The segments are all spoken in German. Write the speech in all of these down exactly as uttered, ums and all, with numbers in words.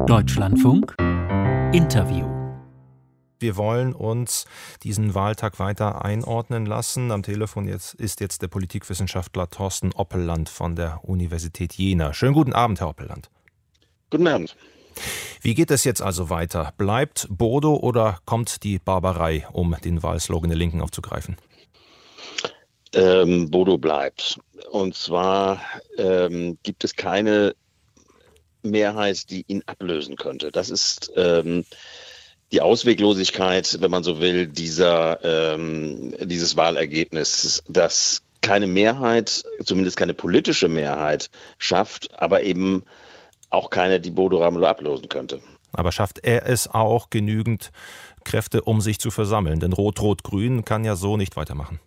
Deutschlandfunk Interview. Wir wollen uns diesen Wahltag weiter einordnen lassen. Am Telefon jetzt ist jetzt der Politikwissenschaftler Thorsten Oppeland von der Universität Jena. Schönen guten Abend, Herr Oppeland. Guten Abend. Wie geht es jetzt also weiter? Bleibt Bodo oder kommt die Barbarei, um den Wahlslogan der Linken aufzugreifen? Ähm, Bodo bleibt. Und zwar ähm, gibt es keine Mehrheit, die ihn ablösen könnte. Das ist ähm, die Ausweglosigkeit, wenn man so will, dieser, ähm, dieses Wahlergebnisses, dass keine Mehrheit, zumindest keine politische Mehrheit schafft, aber eben auch keine, die Bodo Ramelow ablösen könnte. Aber schafft er es auch, genügend Kräfte, um sich zu versammeln? Denn Rot-Rot-Grün kann ja so nicht weitermachen.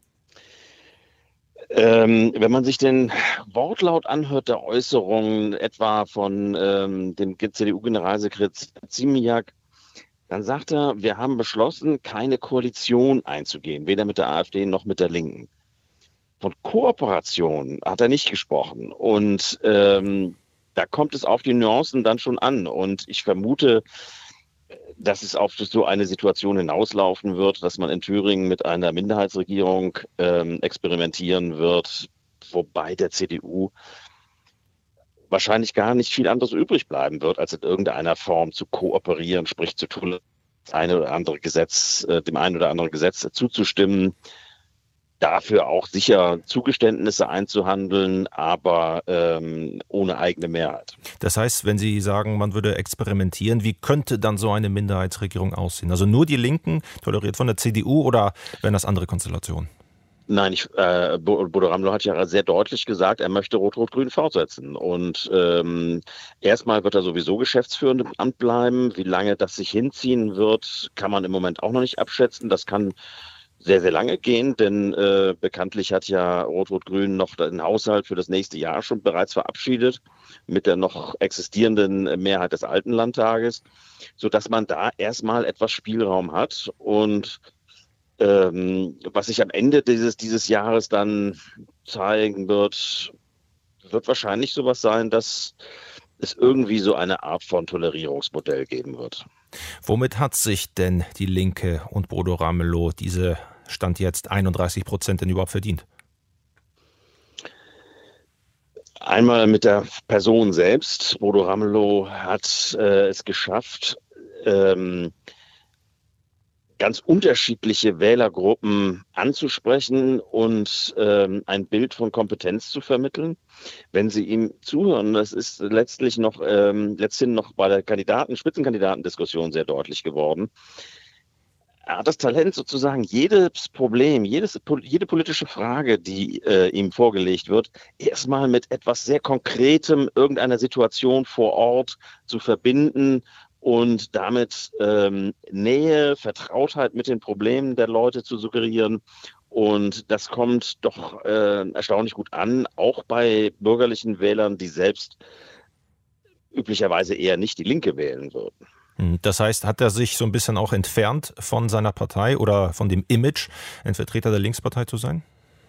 Ähm, wenn man sich den Wortlaut anhört der Äußerungen etwa von ähm, dem C D U-Generalsekretär Ziemiak, dann sagt er, wir haben beschlossen, keine Koalition einzugehen, weder mit der AfD noch mit der Linken. Von Kooperation hat er nicht gesprochen. Und ähm, da kommt es auf die Nuancen dann schon an. Und ich vermute, dass es auf so eine Situation hinauslaufen wird, dass man in Thüringen mit einer Minderheitsregierung ähm, experimentieren wird, wobei der C D U wahrscheinlich gar nicht viel anderes übrig bleiben wird, als in irgendeiner Form zu kooperieren, sprich zu tun, das eine oder andere Gesetz, äh, dem einen oder anderen Gesetz zuzustimmen, dafür auch sicher Zugeständnisse einzuhandeln, aber ähm, ohne eigene Mehrheit. Das heißt, wenn Sie sagen, man würde experimentieren, wie könnte dann so eine Minderheitsregierung aussehen? Also nur die Linken, toleriert von der C D U, oder wären das andere Konstellationen? Nein, ich, äh, Bodo Ramelow hat ja sehr deutlich gesagt, er möchte Rot-Rot-Grün fortsetzen. Und ähm, erstmal wird er sowieso geschäftsführend im Amt bleiben. Wie lange das sich hinziehen wird, kann man im Moment auch noch nicht abschätzen. Das kann sehr, sehr lange gehen, denn äh, bekanntlich hat ja Rot-Rot-Grün noch den Haushalt für das nächste Jahr schon bereits verabschiedet mit der noch existierenden Mehrheit des alten Landtages, sodass man da erstmal etwas Spielraum hat. Und ähm, was sich am Ende dieses, dieses Jahres dann zeigen wird, wird wahrscheinlich sowas sein, dass es irgendwie so eine Art von Tolerierungsmodell geben wird. Womit hat sich denn die Linke und Bodo Ramelow diese Stand jetzt einunddreißig Prozent denn überhaupt verdient? Einmal mit der Person selbst. Bodo Ramelow hat äh, es geschafft, ähm, ganz unterschiedliche Wählergruppen anzusprechen und ähm, ein Bild von Kompetenz zu vermitteln. Wenn Sie ihm zuhören, das ist letztlich noch ähm, letzthin noch bei der Kandidaten, Spitzenkandidatendiskussion sehr deutlich geworden. Er hat das Talent, sozusagen jedes Problem, jedes, jede politische Frage, die äh, ihm vorgelegt wird, erstmal mit etwas sehr Konkretem, irgendeiner Situation vor Ort zu verbinden und damit ähm, Nähe, Vertrautheit mit den Problemen der Leute zu suggerieren. Und das kommt doch äh, erstaunlich gut an, auch bei bürgerlichen Wählern, die selbst üblicherweise eher nicht die Linke wählen würden. Das heißt, hat er sich so ein bisschen auch entfernt von seiner Partei oder von dem Image, ein Vertreter der Linkspartei zu sein?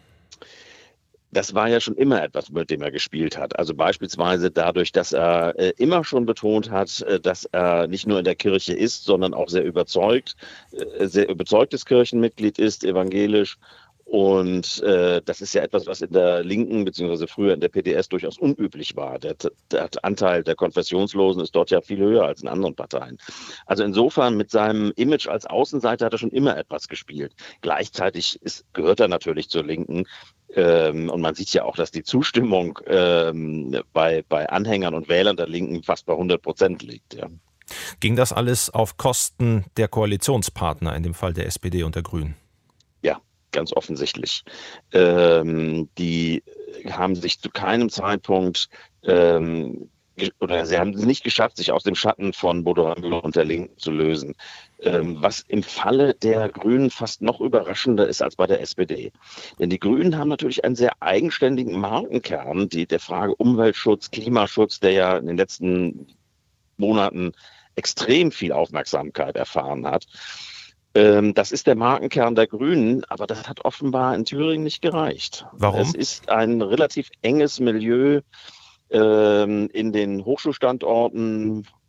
Das war ja schon immer etwas, mit dem er gespielt hat. Also beispielsweise dadurch, dass er äh, immer schon betont hat, äh, dass er nicht nur in der Kirche ist, sondern auch sehr überzeugt, äh, sehr überzeugtes Kirchenmitglied ist, evangelisch. Und äh, das ist ja etwas, was in der Linken beziehungsweise früher in der P D S durchaus unüblich war. Der, der Anteil der Konfessionslosen ist dort ja viel höher als in anderen Parteien. Also insofern mit seinem Image als Außenseiter hat er schon immer etwas gespielt. Gleichzeitig ist, gehört er natürlich zur Linken. Ähm, und man sieht ja auch, dass die Zustimmung ähm, bei, bei Anhängern und Wählern der Linken fast bei hundert Prozent liegt. Ja. Ging das alles auf Kosten der Koalitionspartner, in dem Fall der S P D und der Grünen? Ja, ganz offensichtlich. Ähm, die haben sich zu keinem Zeitpunkt ähm, oder sie haben es nicht geschafft, sich aus dem Schatten von Bodo Ramelow und der Linken zu lösen. Ähm, was im Falle der Grünen fast noch überraschender ist als bei der S P D. Denn die Grünen haben natürlich einen sehr eigenständigen Markenkern, die der Frage Umweltschutz, Klimaschutz, der ja in den letzten Monaten extrem viel Aufmerksamkeit erfahren hat. Ähm, das ist der Markenkern der Grünen, aber das hat offenbar in Thüringen nicht gereicht. Warum? Es ist ein relativ enges Milieu ähm, in den Hochschulstandorten,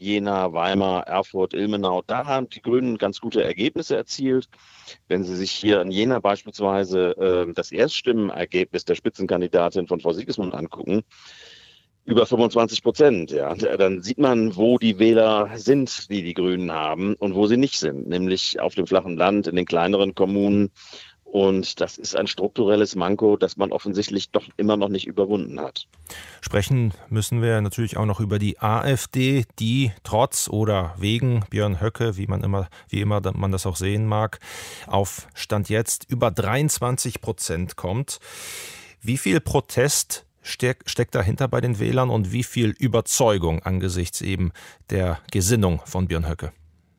Jena, Weimar, Erfurt, Ilmenau, da haben die Grünen ganz gute Ergebnisse erzielt. Wenn Sie sich hier in Jena beispielsweise äh, das Erststimmenergebnis der Spitzenkandidatin von Frau Sigismund angucken, über fünfundzwanzig Prozent, ja. Dann sieht man, wo die Wähler sind, die die Grünen haben und wo sie nicht sind, nämlich auf dem flachen Land, in den kleineren Kommunen. Und das ist ein strukturelles Manko, das man offensichtlich doch immer noch nicht überwunden hat. Sprechen müssen wir natürlich auch noch über die AfD, die trotz oder wegen Björn Höcke, wie man immer, wie immer man das auch sehen mag, auf Stand jetzt über dreiundzwanzig Prozent kommt. Wie viel Protest steck, steckt dahinter bei den Wählern und wie viel Überzeugung angesichts eben der Gesinnung von Björn Höcke?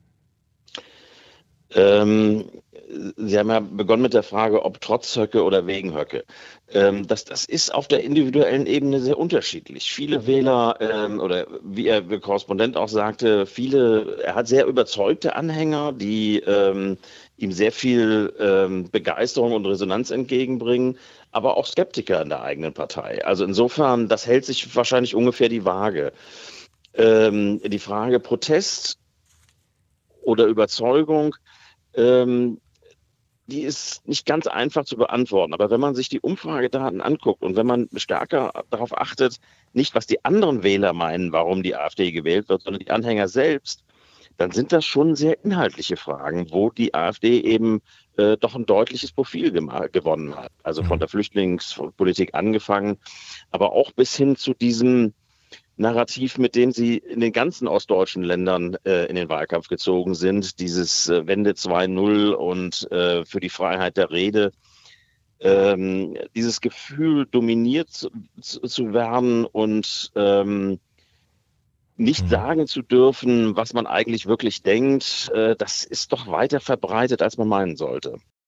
Ähm, Sie haben ja begonnen mit der Frage, ob trotz Höcke oder wegen Höcke. Ähm, das, das ist auf der individuellen Ebene sehr unterschiedlich. Viele Wähler, ähm, oder wie er, der Korrespondent auch sagte, viele, er hat sehr überzeugte Anhänger, die ähm, ihm sehr viel ähm, Begeisterung und Resonanz entgegenbringen, aber auch Skeptiker in der eigenen Partei. Also insofern, das hält sich wahrscheinlich ungefähr die Waage. Ähm, die Frage Protest oder Überzeugung, ähm, die ist nicht ganz einfach zu beantworten. Aber wenn man sich die Umfragedaten anguckt und wenn man stärker darauf achtet, nicht was die anderen Wähler meinen, warum die AfD gewählt wird, sondern die Anhänger selbst, dann sind das schon sehr inhaltliche Fragen, wo die AfD eben äh, doch ein deutliches Profil gewonnen hat. Also von der Flüchtlingspolitik angefangen, aber auch bis hin zu diesem Narrativ, mit dem sie in den ganzen ostdeutschen Ländern äh, in den Wahlkampf gezogen sind, dieses äh, Wende zwei Punkt null und äh, für die Freiheit der Rede, ähm, dieses Gefühl, dominiert zu, zu werden und ähm, nicht sagen zu dürfen, was man eigentlich wirklich denkt, äh, das ist doch weiter verbreitet, als man meinen sollte.